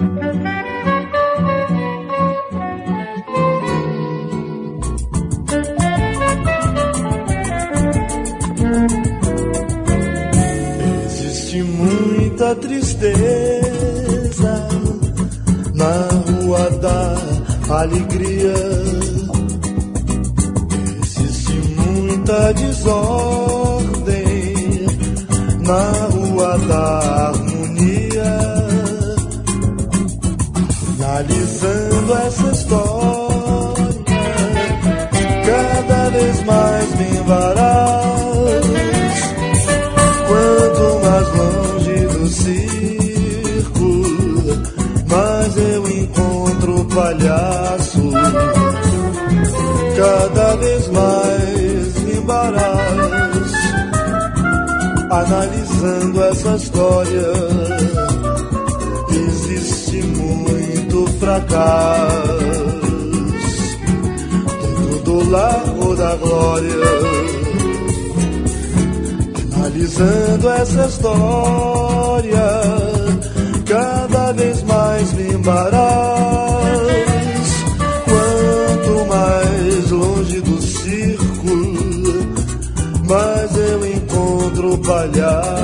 Muita tristeza na rua da alegria, existe muita desordem na rua da harmonia. Analisando essa história, cada vez mais me embaralha. Quanto mais longe do circo, mais eu encontro o palhaço. Cada vez mais me embaraço, analisando essa história. Existe muito fracasso dentro do Largo da Glória. Analisando essa história, cada vez mais me embaraço. Quanto mais longe do circo, mais eu encontro o palhaço.